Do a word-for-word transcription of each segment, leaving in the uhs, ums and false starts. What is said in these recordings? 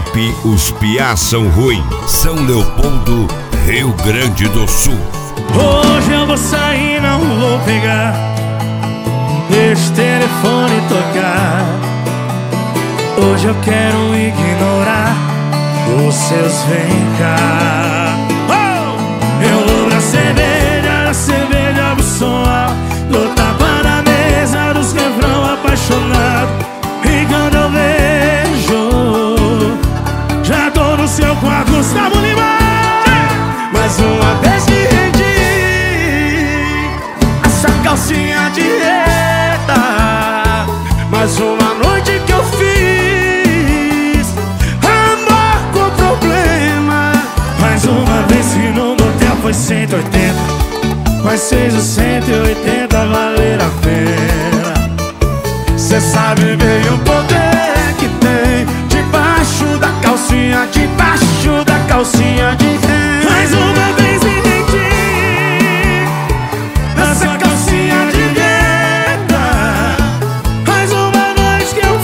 Ipe, os piás são ruins. São Leopoldo, Rio Grande do Sul. Hoje eu vou sair, não vou pegar. Deixa o telefone tocar. Hoje eu quero ignorar os seus vem cá. Oh! Eu vou na cerveja, na cerveja vou soar, dou tapa na mesa dos refrão apaixonado. E quando eu vejo, já tô no seu quarto, Gustavo Lima. Mais uma vez que rendi essa calcinha de reta. Mais uma noite que eu fiz amor com problema. Mais uma vez que no motel foi cento e oitenta, mas fez os cento e oitenta valer a pena. Cê sabe bem o poder que tem debaixo da calcinha, debaixo da calcinha de renda. Mais uma vez me rendi nessa calcinha de renda. Mais uma noite que eu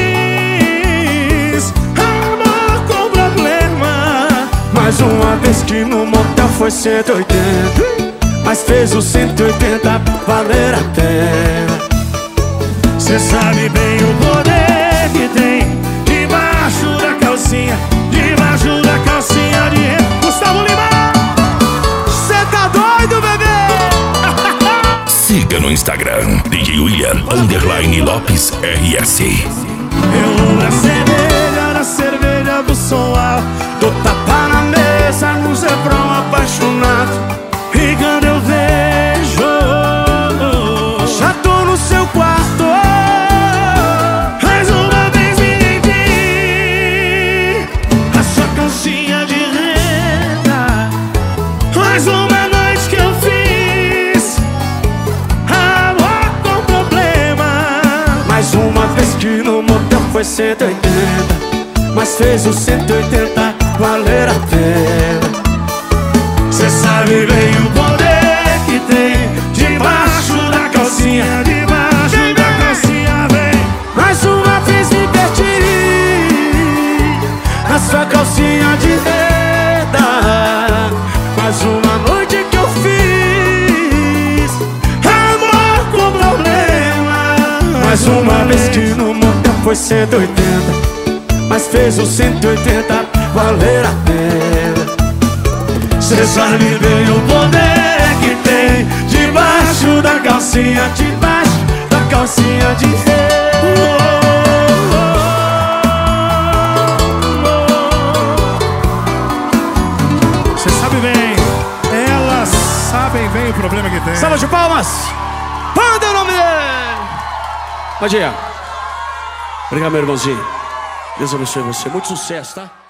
fiz amor com problema. Mais uma vez que no motel foi cento e oitenta, mas fez o cento e oitenta valer a pena. Cê sabe bem o poder que tem debaixo da calcinha, debaixo da calcinha de renda. Gustavo Lima, cê tá doido, bebê? Siga no Instagram, D J William underline Lopes R S. Eu vou na cerveja, na cerveja do som alto, dou tapa na mesa nos refrão apaixonado. E quando eu vejo, já tô no seu quarto. Mais uma vez me rendi a sua calcinha de renda. Mais uma noite que eu fiz amor com problema. Mais uma vez que no motel foi cento e oitenta, mas fez o cento e oitenta valer a pena. Cê sabe bem o poder que tem debaixo da calcinha, debaixo da calcinha, vem. Mais uma vez me perdi na sua calcinha de renda. Mais uma noite que eu fiz amor com problema. Mais uma vez que no motel foi cento e oitenta, mas fez o cento e oitenta valer a pena. Cê sabe bem o poder que tem debaixo da calcinha, debaixo da calcinha de renda. Cê sabe bem, elas sabem bem o problema que tem. Salva de palmas! Manda o nome dele! Bom dia. Obrigado, meu irmãozinho. Deus abençoe você. Muito sucesso, tá?